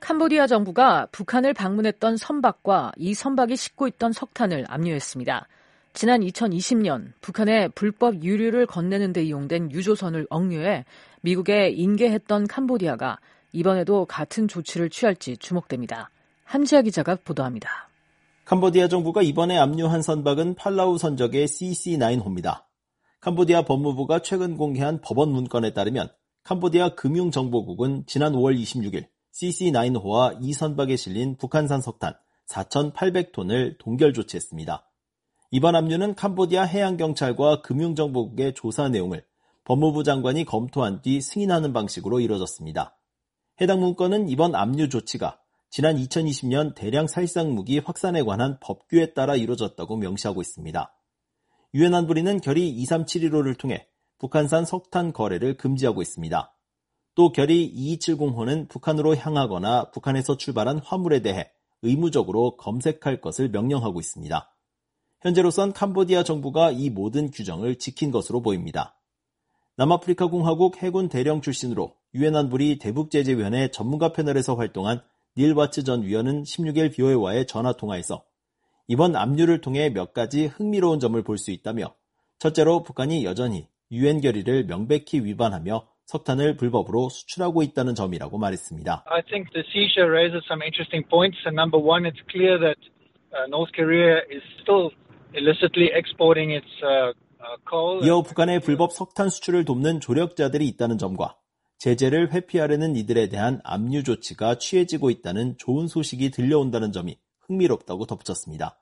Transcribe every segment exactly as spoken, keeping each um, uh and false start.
캄보디아 정부가 북한을 방문했던 선박과 이 선박이 싣고 있던 석탄을 압류했습니다. 지난 이천이십 년 북한에 불법 유류를 건네는 데 이용된 유조선을 억류해 미국에 인계했던 캄보디아가 이번에도 같은 조치를 취할지 주목됩니다. 한지아 기자가 보도합니다. 캄보디아 정부가 이번에 압류한 선박은 팔라우 선적의 씨씨 나인호입니다. 캄보디아 법무부가 최근 공개한 법원 문건에 따르면 캄보디아 금융정보국은 지난 오월 이십육일 씨씨 나인호와 이 선박에 실린 북한산 석탄 사천팔백 톤을 동결 조치했습니다. 이번 압류는 캄보디아 해양경찰과 금융정보국의 조사 내용을 법무부 장관이 검토한 뒤 승인하는 방식으로 이뤄졌습니다. 해당 문건은 이번 압류 조치가 지난 이천이십 년 대량 살상 무기 확산에 관한 법규에 따라 이루어졌다고 명시하고 있습니다. 유엔 안보리는 결의 이삼칠일호를 통해 북한산 석탄 거래를 금지하고 있습니다. 또 결의 이이칠공호는 북한으로 향하거나 북한에서 출발한 화물에 대해 의무적으로 검색할 것을 명령하고 있습니다. 현재로선 캄보디아 정부가 이 모든 규정을 지킨 것으로 보입니다. 남아프리카 공화국 해군 대령 출신으로 유엔 안보리 대북제재위원회 전문가 패널에서 활동한 닐 와츠 전 위원은 십육일 브이오에이와의 전화통화에서 이번 압류를 통해 몇 가지 흥미로운 점을 볼 수 있다며 첫째로 북한이 여전히 유엔 결의를 명백히 위반하며 석탄을 불법으로 수출하고 있다는 점이라고 말했습니다. I think the seizure raises some interesting points. And number one, it's clear that uh, North Korea is still illicitly exporting its uh, uh, coal. 이어 북한의 불법 석탄 수출을 돕는 조력자들이 있다는 점과 제재를 회피하려는 이들에 대한 압류 조치가 취해지고 있다는 좋은 소식이 들려온다는 점이 흥미롭다고 덧붙였습니다.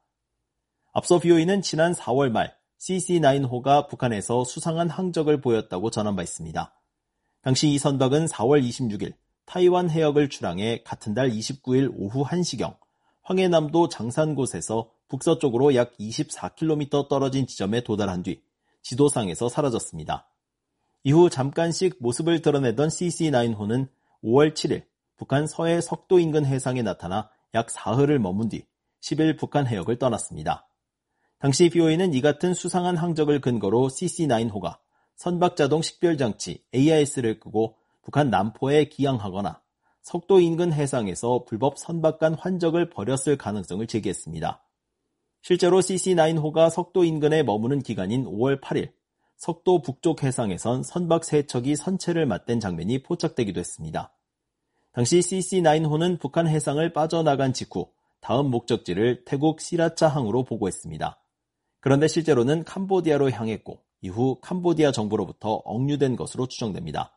앞서 브이오에이는 지난 사월 말 씨씨 나인호가 북한에서 수상한 항적을 보였다고 전한 바 있습니다. 당시 이 선박은 사월 이십육일 타이완 해역을 출항해 같은 달 이십구일 오후 한 시경 황해남도 장산곳에서 북서쪽으로 약 이십사 킬로미터 떨어진 지점에 도달한 뒤 지도상에서 사라졌습니다. 이후 잠깐씩 모습을 드러내던 씨씨 나인호는 오월 칠일 북한 서해 석도 인근 해상에 나타나 약 사흘을 머문 뒤 십일 북한 해역을 떠났습니다. 당시 브이오에이는 이 같은 수상한 항적을 근거로 씨씨 나인호가 선박자동 식별장치 에이아이에스를 끄고 북한 남포에 기항하거나 석도 인근 해상에서 불법 선박간 환적을 벌였을 가능성을 제기했습니다. 실제로 씨씨 나인호가 석도 인근에 머무는 기간인 오월 팔일 석도 북쪽 해상에선 선박 세 척이 선체를 맞댄 장면이 포착되기도 했습니다. 당시 씨씨 나인호는 북한 해상을 빠져나간 직후 다음 목적지를 태국 시라차항으로 보고했습니다. 그런데 실제로는 캄보디아로 향했고 이후 캄보디아 정부로부터 억류된 것으로 추정됩니다.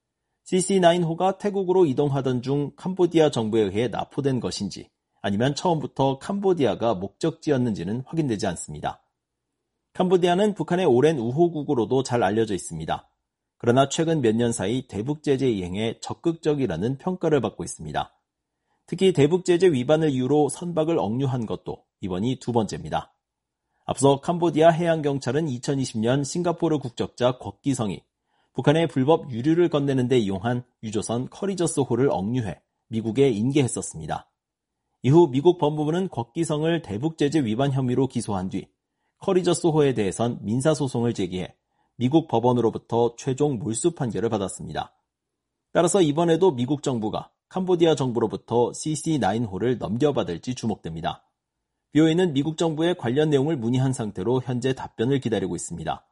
씨씨 나인호가 태국으로 이동하던 중 캄보디아 정부에 의해 납포된 것인지 아니면 처음부터 캄보디아가 목적지였는지는 확인되지 않습니다. 캄보디아는 북한의 오랜 우호국으로도 잘 알려져 있습니다. 그러나 최근 몇 년 사이 대북제재 이행에 적극적이라는 평가를 받고 있습니다. 특히 대북제재 위반을 이유로 선박을 억류한 것도 이번이 두 번째입니다. 앞서 캄보디아 해양경찰은 이천이십 년 싱가포르 국적자 곽기성이 북한의 불법 유류를 건네는 데 이용한 유조선 커리저스호를 억류해 미국에 인계했었습니다. 이후 미국 법무부는 곽기성을 대북제재 위반 혐의로 기소한 뒤 커리저스호에 대해선 민사소송을 제기해 미국 법원으로부터 최종 몰수 판결을 받았습니다. 따라서 이번에도 미국 정부가 캄보디아 정부로부터 씨씨 나인호를 넘겨받을지 주목됩니다. 브이오에이는 미국 정부의 관련 내용을 문의한 상태로 현재 답변을 기다리고 있습니다.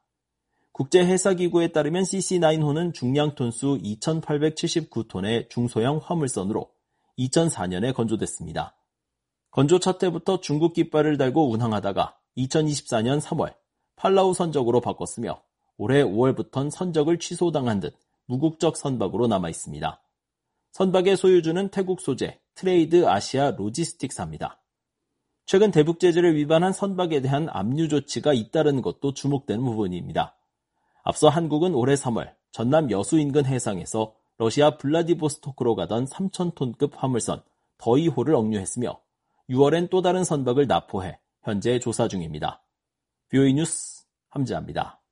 국제해사기구에 따르면 씨씨 나인호는 중량 톤수 이천팔백칠십구 톤의 중소형 화물선으로 이천사 년에 건조됐습니다. 건조 첫 해부터 중국 깃발을 달고 운항하다가 이천이십사 년 삼월 팔라우 선적으로 바꿨으며 올해 오월부턴 선적을 취소당한 듯 무국적 선박으로 남아있습니다. 선박의 소유주는 태국 소재 트레이드 아시아 로지스틱사입니다. 최근 대북제재를 위반한 선박에 대한 압류 조치가 잇따른 것도 주목되는 부분입니다. 앞서 한국은 올해 삼월 전남 여수 인근 해상에서 러시아 블라디보스토크로 가던 삼천 톤급 화물선 더이호를 억류했으며 유월엔 또 다른 선박을 납포해 현재 조사 중입니다. 브이오에이 뉴스 함지아입니다.